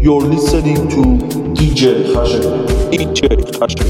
You're listening to DJ Khashe. DJ Khashe.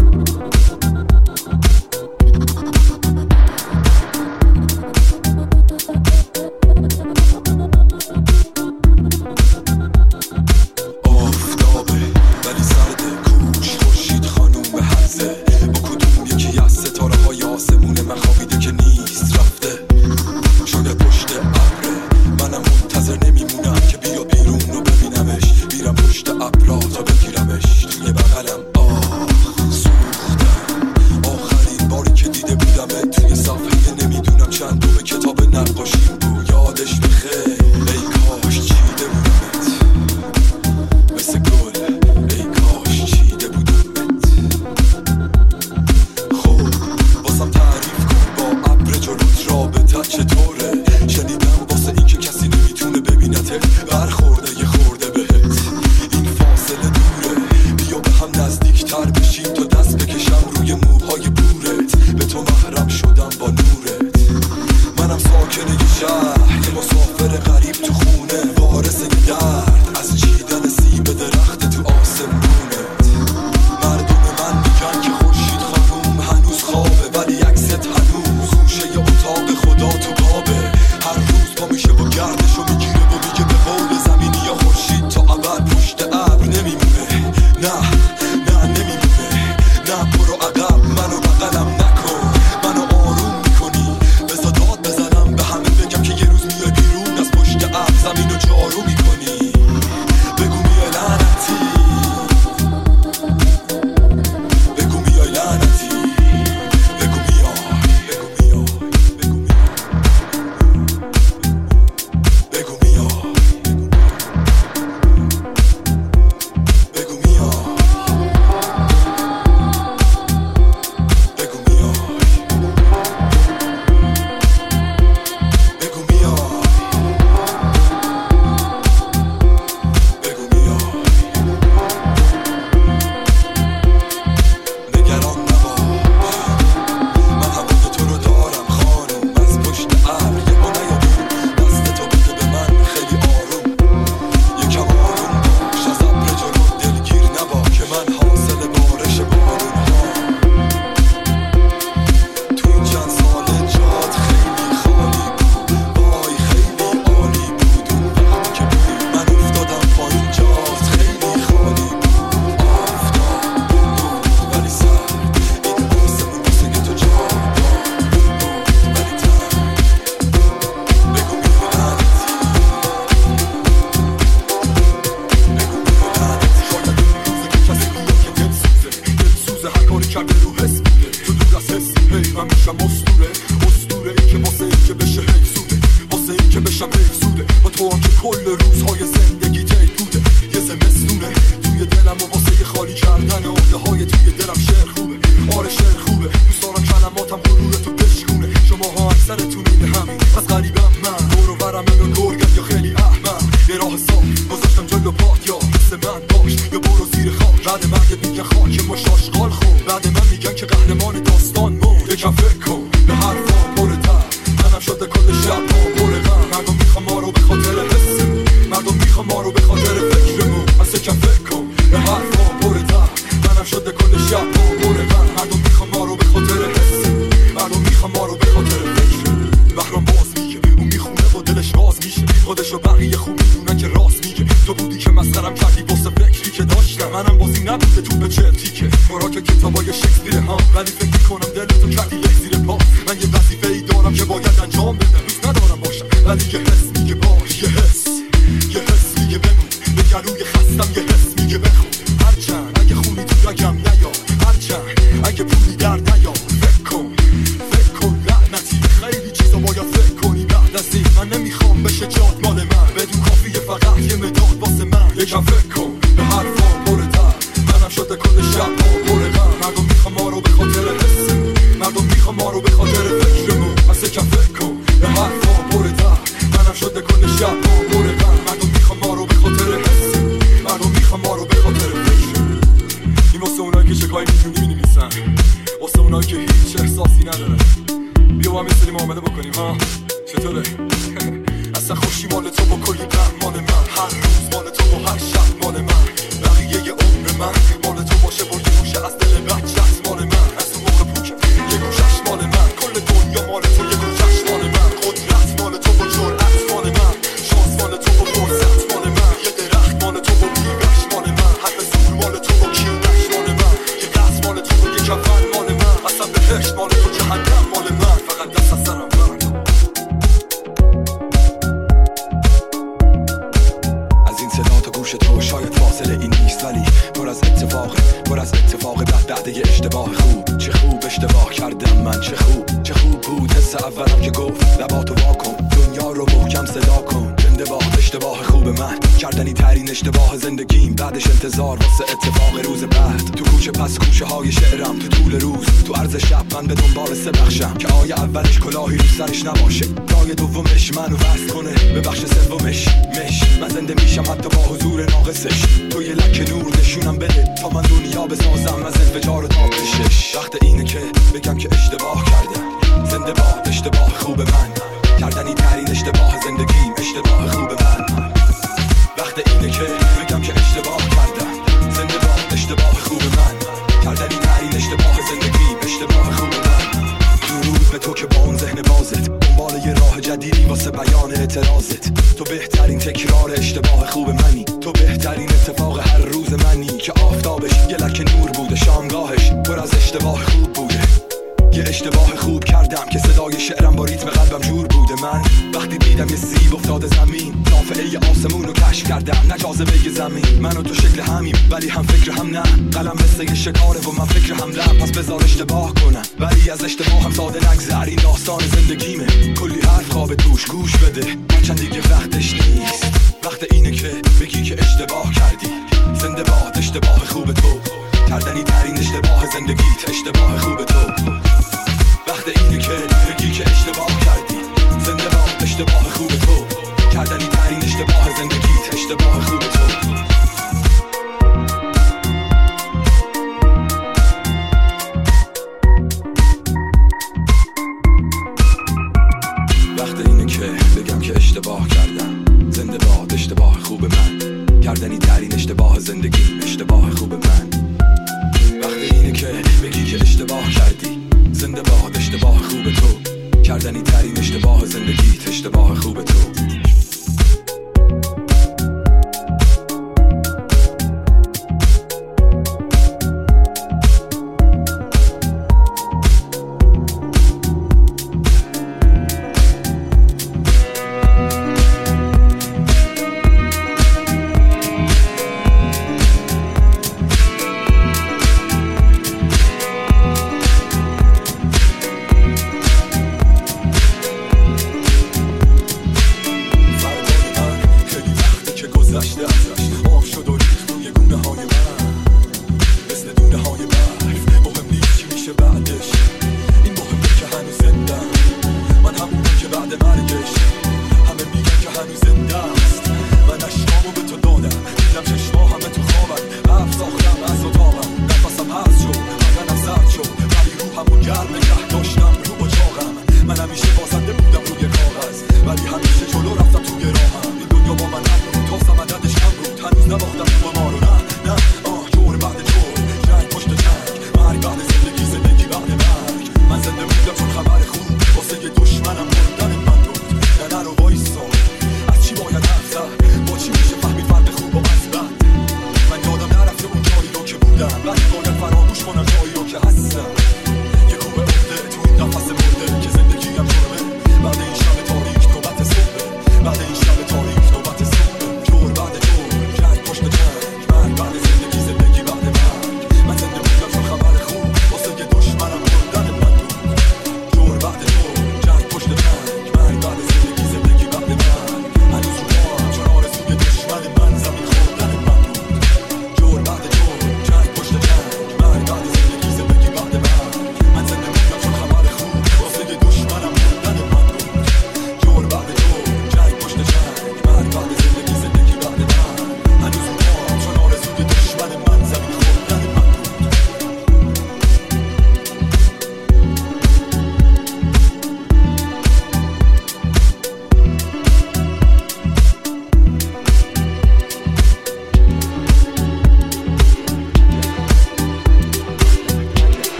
بیا با هم یه سری معامله بکنیم ها. چطوره؟ اصلا خوشی مال تو با کلی غم مال من، هر روز مال تو و هر شب گوش تو شاید فاصله این نیست، ولی پر از اتفاق بعد یه اشتباه خوب. چه خوب اشتباه کردم من، چه خوب بود حس اولم که گفت لباتو واکن، دنیا رو محکم صدا کن. زنده باد اشتباه خوب من، کردنی ترین اشتباه زندگیم. بعدش انتظار واسه اتفاق روز بعد. تو کوچه پس کوچه های شعرم، تو طول روز تو عرض شب من به دنبال سه بخشم که آیه اولش کلاهی رو سرش نباشه، آیه دومش منو وصل کنه به بخش سومش. من زنده میشم حتی با حضور ناقصش. تو یه لکه نور نشونم بده تا من دنیا بسازم از انفجار و تابشش. وقت اینه که بگم که اشتباه کردم. زنده باد اشتباه خوب من، کردنی ترین اشتباه زندگیم. اشتباه خوب من. وقت اینه که بگم که اشتباه کردم. زنده باد اشتباه خوب من، کردنی ترین اشتباه زندگیم. اشتباه خوب من. درود به تو که با اون ذهن بازت دنبال یه راه جدیدی واسه بیان اعتراضت. تو بهترین تکرار اشتباه خوب منی، تو بهترین اتفاق هر روز منی که آفتابش یه لکه نور بوده، شامگاهش پر از اشتباه خوب بوده. یه اشتباه خوب کردم که صدای شعرم با ریتم قلبم جور بوده. من وقتی دیدم یه سیب افتاده زمین، نافعه آسمون رو کشف کردم، نه جاذبه زمین. من و تو شکل همیم ولی هم فکر هم نه، قلم مثل یه شکاره و من فکر هم لم. پس بذار اشتباه کنم ولی از اشتباه هم ساده نگذر. این داستان زندگیمه، کلی حرف خواب توش، گوش بده هرچند دیگه وقتش نیست. وقت اینه که بگی که اشتباه کردی. زنده باد اشتباه خوب تو، کردنی ترین اشتباه زندگیت. اشتباه خوب تو. وقت اینه که بگی که اشتباه کردی. زنده باد اشتباه خوب تو، کردنی ترین اشتباه زندگیت. اشتباه خوب تو. وقت اینه که بگم که اشتباه کردم. زنده باد اشتباه خوب من، کردنی ترین اشتباه زندگیم. اشتباه خوب من. وقت اینه که بگی که اشتباه کردی. زنده باد اشتباه خوب تو، کردنی ترین اشتباه زندگیت. اشتباه خوب تو.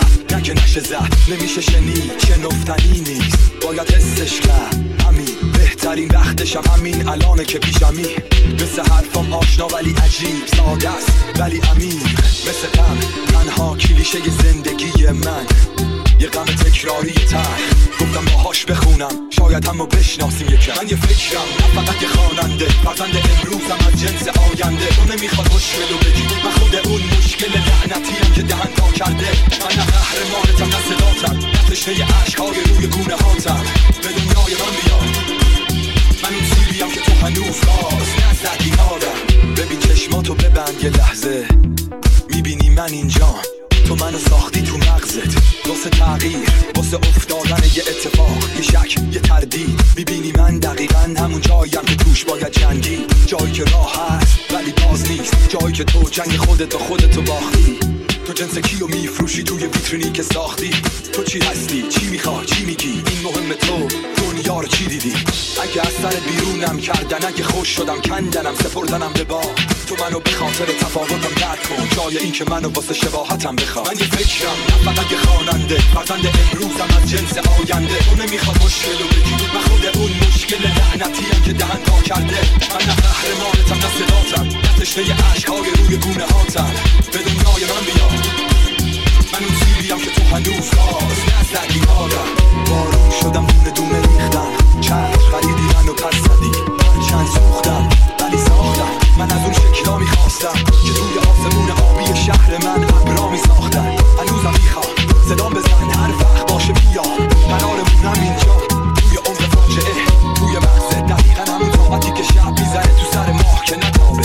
نمیشه شنید، شنفتنی نیست، باید حسش کرد. همین بهتر بهترین وقتشم همین الانه که پیشمی. مثل حرفم آشنا ولی عجیب، ساده است ولی عمیق، مثل غم تنها کلیشه زندگی من، یه غم تکراری تر. گفتم باهاش بخونم شاید همو بشناسیم یکم. من یه فکرم نه فقط یه خواننده، فرزند امروزم از جنس آینده. تو نمیخواد مشکلو بگی، من خود اون مشکل لعنتیم که دهن تا کرده. من نه قهرمانتم نه صداتم، نه تشنه عشقهای روی گونه هاتم. به دنیای من بیا، من اون سیریم که تو هنوز راست نزدی آدم. ببین چشماتو ببند یه لحظه، میبینی من اینجا، تو منو ساختی تو مغزت. واسه تغییر، واسه افتادن یه اتفاق، یه شک، یه تردید. میبینی من دقیقاً همون جاییم که توش باید جنگی. جایی که راه هست ولی باز نیست، جایی که تو جنگ خودت و خودتو باختی. تو جنس کیو میفروشی توی ویترینی که ساختی؟ تو چی هستی؟ چی میخوای؟ چی میگی؟ این مهمه تو دنیا رو چی دیدی؟ اگه از سر بیرونم کردن، اگه خوش شدم کندنم سپردنم به با. تو منو به خاطر تفاوتم درک کن، جای این که منو واسه شباهتم بخوام. من یه فکرم نه فقط یه خواننده، فرزند امروزم از جنس آینده. تو نمیخواد مشکلو بگی، من خود اون مشکل لعنتیم که دهن تا کرده. من نه قهرمانتم نه صداتم، نه تشنه عشقهای روی گونه هاتم. به دنیای من بیا، من اون سیریم که تو هنوز راست نزدی آدم. بارون شدم دونه دونه ریختم، چند خریدی منو پس زدی. من چند سوختم ولی ساختم، من از اون شکلا میخواستم که توی آسمون آبی شهر من ابرا میساختن. هنوزم میخوام صدام بزن هر وقت باشه بیا، قرارمونم اینجا توی عمق فاجعه، توی مغز دقیقا همون طاقتی که شب میزنه تو سر ماه که نتابه.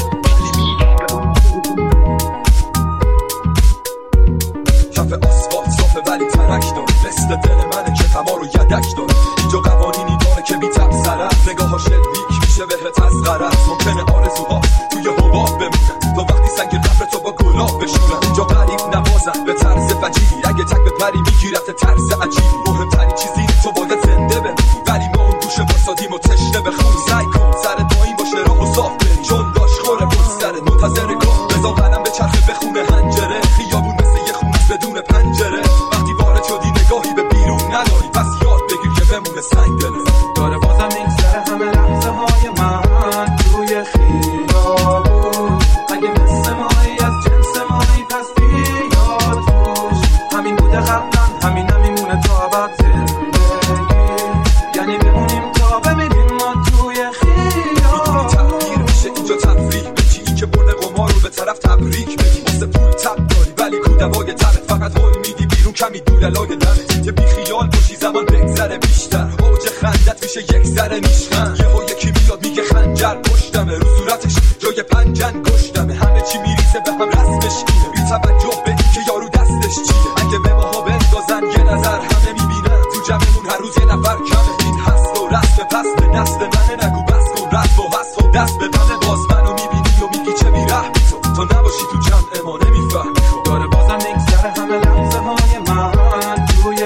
کف آسفالت صافه ولی ترک دار، مثل دل منه که غما رو یدک دار. اینجا قوانینی داره که بی تبصره است، نگاه‌ها شلیک میشه بهت از غرض. ممکنه آرزوها توی حباب بمونن، تا وقتی سنگ قبر تو با گلاب بشورن. اینجا غریب نوازن به طرز وجیهی، اگه تک بپری میگیرت طرز عجیبی. مهمترین چیزی تو باید زنده بمونی، ولی ما اون گوشه واسادیم و تشنه بخون. سعی کن سر دایم باشه راه و صاف بری، چون داشت خوره پشت منتظر گاه. بزا قلم به چرخه بخونه هنجره، خیابون مثل یه خونه بدون پنجره. وقتی وارد شدی نگاهی به بیرون نداری، پس یاد بگیر که بمونه سنگ دلت. داره بازم میگذره همه لحظه های من توی خیابون. اگه مثل مایی از جنس مایی پس بیاد روش. همین بوده قبلا، همین میمونه تا ابد زندگی. یعنی بمونیم تا بمیریم ما توی خیابون. تغییر میشه اینجا تفریح بگی، این که برده قمار رو به طرف تبریک بگی. واسه پول تب داری ولی کودوای تبت، فقط هول میدی بیرون کمی دور لای دمت. یه بی خیال باشی زمان بگذره بیشتر، اوج خندت میشه یک ذره نیشخند. یهو یکی میاد میگه خنجر پشتمه، رو صورتش جای پنجن گشتمه. همه چی میریزه به هم رسمش اینه، بی توجه به این که یارو دستش چیه. اگه به ماها بندازن یه نظر همه میبینن، تو جمعمون هر روز یه نفر کمه. این هست و رسم پس به نسل منه، نگو بس کن رسم و هست و دست به منه. باز منو میبینی و میگی چه بیرحمی تو نباشی تو جمع ما نمیفهمی. داره بازم میگذره همه لحظه های من توی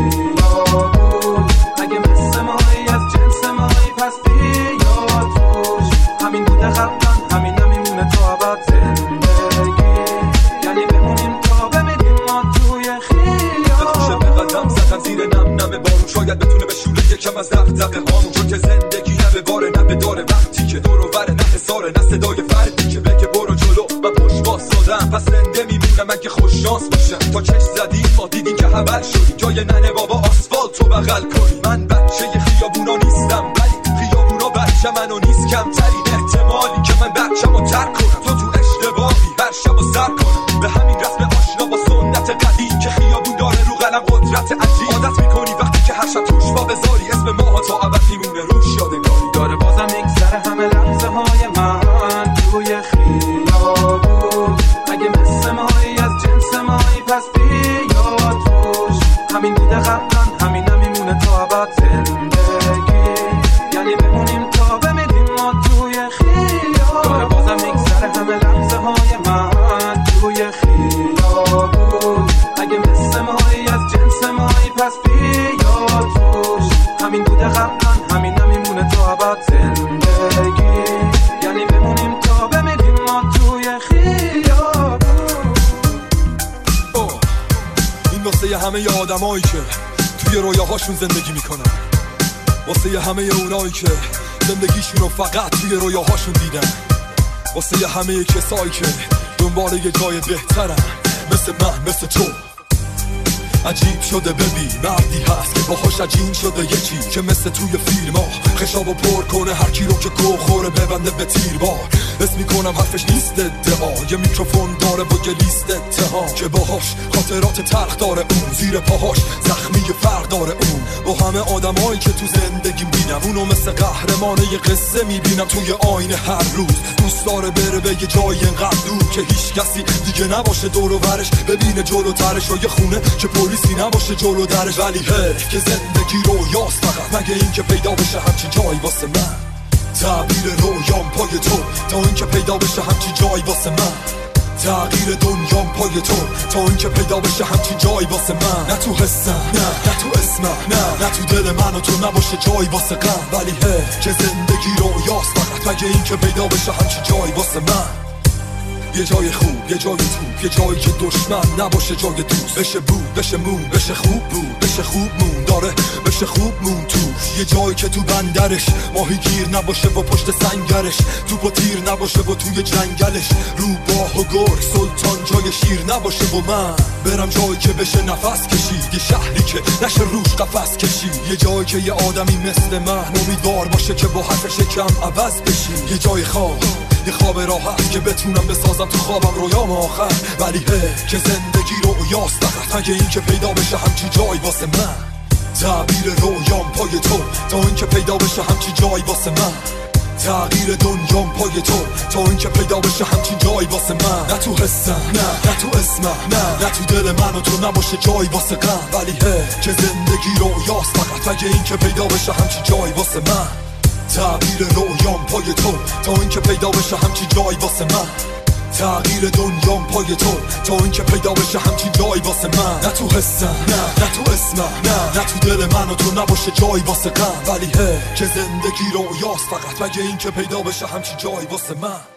خیابون. اگه مثل مایی از جنس مایی پس بیاد روش. همین بوده قبلا، همین میمونه تا ابد زندگی. یعنی بمونیم تا بمیریم ما توی خیابون. خوشه به قدم زدن زیر نم نم بارون، شاید بتونه بشوره یکم از دغدغه هامون. چون که زندگی نه به باره نه به داره، وقتی که دور و بره نه حساره نه صدای فردی که بگه برو جلو و پشت واسادم. پس زنده میمونم اگه خوش شانس باشم. تا چشم زدیم ما دیدیم که حول شدیم، جای ننه بابا آسفالت رو بغل کنیم. من بچه خیابونا نیستم ولی خیابونا بچه منو نیست کمتری. احتمالی که من بچه‌مو ترک کنم، تو اشتباهی هر شبو سر کنم. به همین رسم آشنا با سنت قدیم که خیابون داره رو قلم قدرت عجیب. عادت میکنی وقتی که هر شب توش با بذاری، اسم ما تا ابد میمونه روش یادگاری. داره بازم میگذره همه لحظه های من توی خیابون. اگه مثل مایی از جنس مایی پس بیاد روش. همین بوده قبلا، همین میمونه تا ابد زندگی. یعنی بمونیم تا بمیریم ما توی خیابون. داره بازم میگذره همه لحظه های من توی خیابون. اگه مثل مایی از جنس مایی پس بیاد روش. همین بوده قبلا، همین میمونه تا ابد زندگی. یعنی بمونیم تا بمیریم ما توی خیابون. این واسه همه ی آدمایی که توی رویاهاشون زندگی میکنن. واسه همه اونایی که زندگیشونو فقط توی رویاهاشون دیدن، واسه همه کسایی که دنبال یه جای بهترن، مثل من مثل تو. عجیب شده ببین مردی هست که باهاش عجین شده یکی که مثل توی فیلم ها خشابو پر کنه هر کی رو که گو خوره ببنده به تیر بار. اسم میکنم حرفش نیست ادعا، یه میکروفون داره و یه لیست اتهام که باهاش خاطرات تلخ داره اون، زیر پاهاش زخمی فرق داره اون. با همه آدمایی که تو زندگیم دیدم اونو مثل قهرمان یه قصه میبینم توی آینه هر روز. دوست داره بره به یه جای اینقدر دور که هیچ کسی دیگه نباشه دور و برش، ببینه جلوترش و یه خونه که پلیسی نباشه جلو درش. ولی که زندگی رویاست فقط، مگه این که پیدا بشه همچین جایی واسه من. تعبیر رویام پای تو تا این که پیدا بشه همچین جایی واسه من. تغییر دنیام پای تو تا این که پیدا بشه همچین جایی واسه من. نه تو حسم نه تو اسمم نه تو دل من و تو نباشه جایی واسه غم. ولی که زندگی رویاست فقط، مگه این که پیدا بشه همچین جایی واسه من. یه جای خوب، یه جای توپ، یه جایی که دشمن نباشه جای دوست. بشه بود، بشه مون، بشه خوب بود، بشه خوب مون داره، بشه خوب مون تو. یه جایی که تو بندرش ماهی گیر نباشه و پشت سنگرش توپ و تیر نباشه و توی جنگلش روباه و گرگ سلطان جای شیر نباشه و من برم جایی که بشه نفس کشید، یه شهری که نشه روش قفس کشید. یه جایی که یه آدمی مثل من امیدوار باشه که با حرفش کم عوض بشی. یه جای خواب، یه خواب راحت که بتونم بسازم تو خوابم رویام آخر. ولی که زندگی رویاست فقط، مگه این که پیدا بشه همچین جایی واسه من. تعبیر رویام پای تو تا این که پیدا بشه همچین جایی واسه من. تغییر دنیام پای تو تا این که پیدا بشه همچین جایی واسه من. نه تو حسم نه تو اسمم نه تو دل من و تو نباشه جایی واسه غم. ولی که زندگی رویاست فقط، مگه این که پیدا بشه همچین جایی واسه من. تعبیر رویام پای تو تا این که پیدا بشه همچین جایی واسه من. تغییر دنیام پای تو تا این که پیدا بشه همچین جایی واسه من. نه تو حسم نه تو اسمم نه تو دل من و تو نباشه جایی واسه غم. ولی که زندگی رویاست فقط، مگه این که پیدا بشه همچین جایی واسه من.